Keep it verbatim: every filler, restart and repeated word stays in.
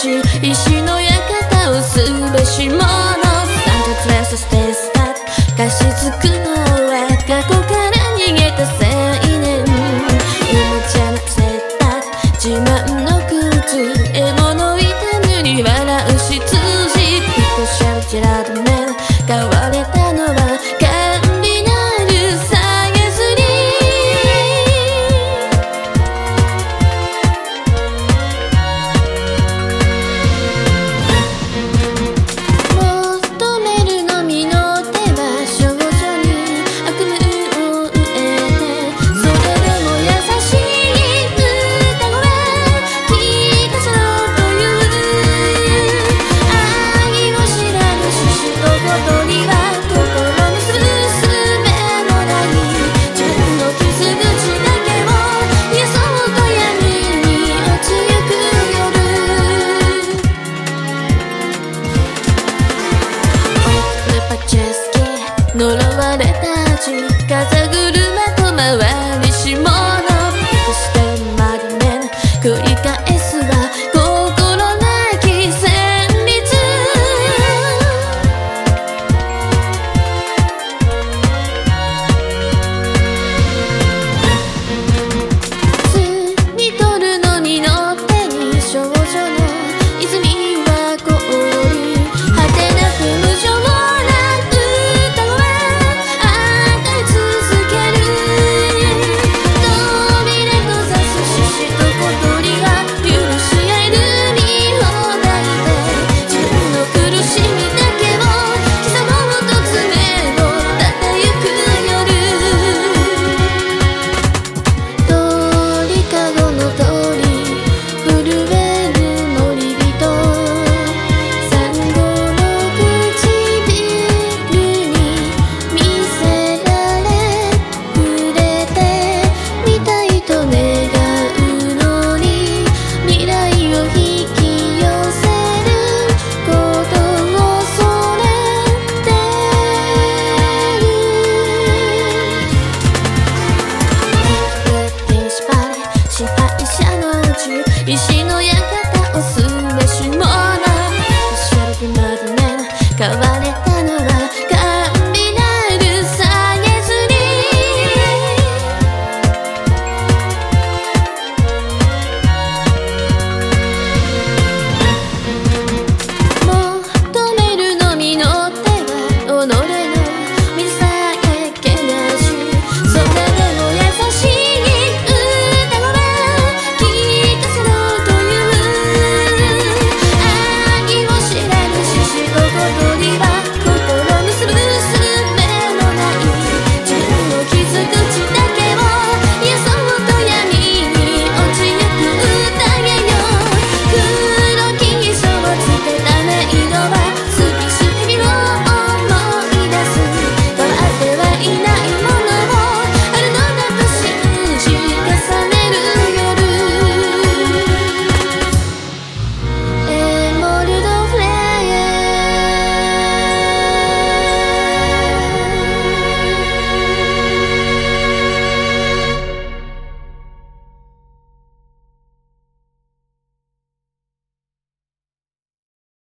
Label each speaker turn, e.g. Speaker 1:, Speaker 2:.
Speaker 1: し石の館をすべし者三角レスステイスタート貸し付くのは過去から逃げた青年今じゃなくせた自慢の靴獲物痛むに笑う執事ピコシャルジェラートメン買われたのは甘美なるさやすり求めるのみの手は少女に悪夢を植えてそれでも優しい歌声聞かせろという愛を知らぬ獅子とことには心のすすめもない自分の傷口だけを癒そうと闇に落ちゆく夜オープパチェスキー呪われた地